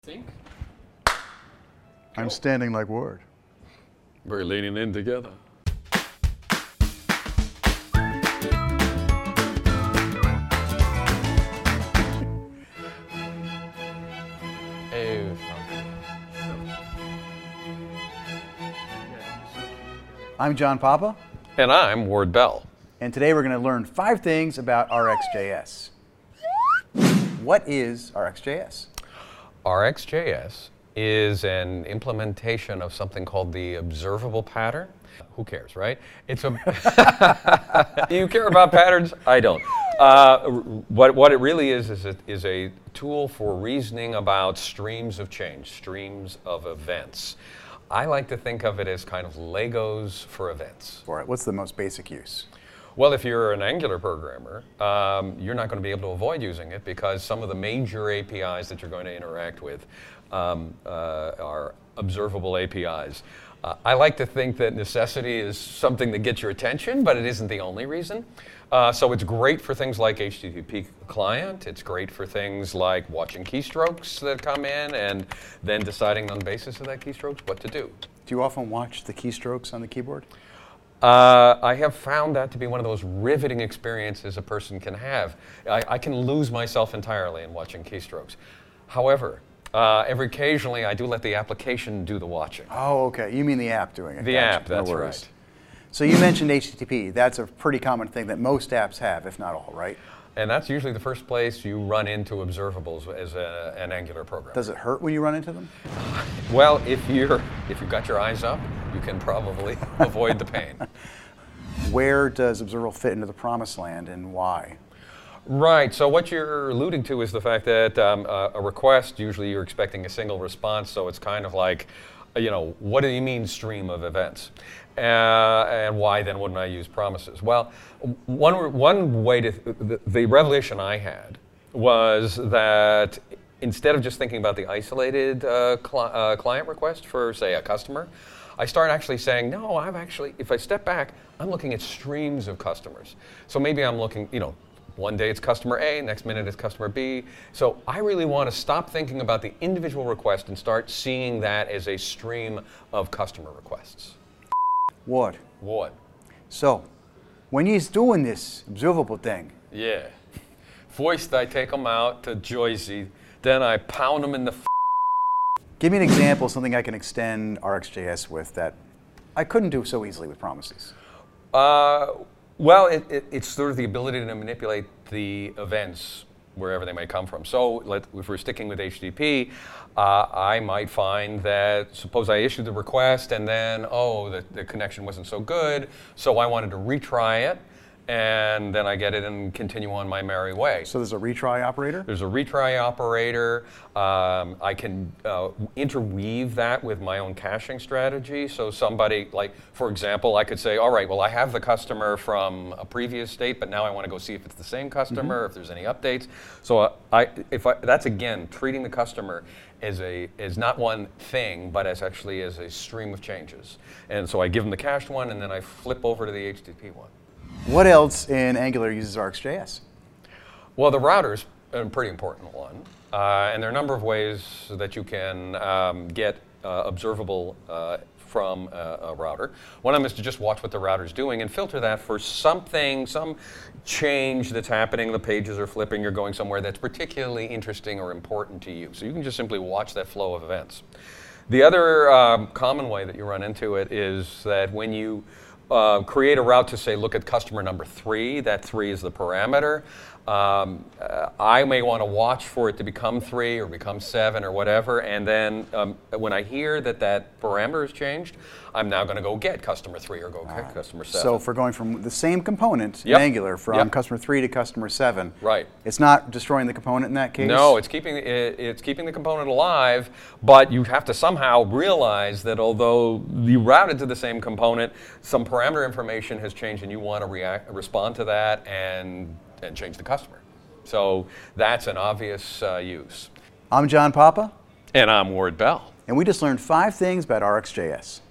Think? I'm standing like Ward. We're leaning in together. I'm John Papa, And I'm Ward Bell. and today we're going to learn 5 things about RxJS. What is RxJS? RxJS is an implementation of something called the observable pattern. Who cares, right? It's a. Do you care about patterns? I don't. What it really is a tool for reasoning about streams of change, streams of events. I like to think of it as kind of Legos for events. For it, what's the most basic use? Well, if you're an Angular programmer, you're not going to be able to avoid using it because some of the major APIs that you're going to interact with are observable APIs. I like to think that necessity is something that gets your attention, but it isn't the only reason. So it's great for things like HTTP client. It's great for things like watching keystrokes that come in and then deciding on the basis of that keystrokes what to do. Do you often watch the keystrokes on the keyboard? I have found that to be one of those riveting experiences a person can have. I can lose myself entirely in watching keystrokes. However, every occasionally I do let the application do the watching. Oh, okay. You mean the app doing it? The Gotcha. app, that's No worries. right. So you mentioned HTTP. That's a pretty common thing that most apps have, if not all, right? And that's usually the first place you run into observables as an Angular program. Does it hurt when you run into them? Well, if you've got your eyes up, you can probably avoid the pain. Where does observable fit into the promised land and why? Right, so what you're alluding to is the fact that a request, usually you're expecting a single response, so it's kind of like, what do you mean stream of events? And why then wouldn't I use promises? Well, one way the revelation I had was that instead of just thinking about the isolated client request for, say, a customer, I start actually saying, no, if I step back, I'm looking at streams of customers. So maybe I'm looking, one day it's customer A, next minute it's customer B. So I really want to stop thinking about the individual request and start seeing that as a stream of customer requests. What? So, when he's doing this observable thing, Yeah. First I take them out to Jersey, then I pound them in the give me an example of something I can extend RxJS with that I couldn't do so easily with promises. Well, it's sort of the ability to manipulate the events wherever they may come from. So if we're sticking with HTTP, I might find that, suppose I issued the request and then, the connection wasn't so good, so I wanted to retry it, and then I get it and continue on my merry way. So there's a retry operator? There's a retry operator. I can interweave that with my own caching strategy. So somebody, like, for example, I could say, all right, well, I have the customer from a previous state, but now I want to go see if it's the same customer, if there's any updates. So that's, again, treating the customer as not one thing, but as a stream of changes. And so I give them the cached one, and then I flip over to the HTTP one. What else in Angular uses RxJS? Well, the router's a pretty important one. And there are a number of ways that you can get observable from a router. One of them is to just watch what the router's doing and filter that for some change that's happening. The pages are flipping, you're going somewhere that's particularly interesting or important to you. So you can just simply watch that flow of events. The other common way that you run into it is that when you create a route to say, look at customer number 3, that 3 is the parameter. I may want to watch for it to become 3 or become 7 or whatever, and then when I hear that parameter has changed, I'm now going to go get customer 3 or go get customer 7. So if we're going from the same component in Yep. Angular from customer 3 to customer 7, Right. It's not destroying the component in that case? No, it's keeping the component alive, but you have to somehow realize that although you routed to the same component, some parameter information has changed, and you want to respond to that and change the customer. So that's an obvious use. I'm John Papa, And I'm Ward Bell. and we just learned 5 things about RxJS.